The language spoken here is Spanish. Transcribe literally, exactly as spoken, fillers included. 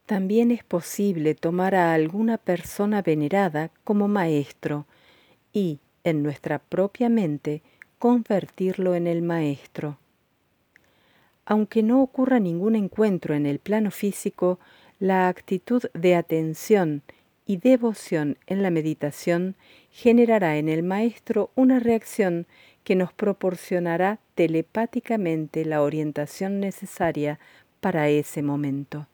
También es posible tomar a alguna persona venerada como maestro y, en nuestra propia mente, convertirlo en el maestro. Aunque no ocurra ningún encuentro en el plano físico, la actitud de atención y devoción en la meditación generará en el maestro una reacción que nos proporcionará telepáticamente la orientación necesaria para ese momento.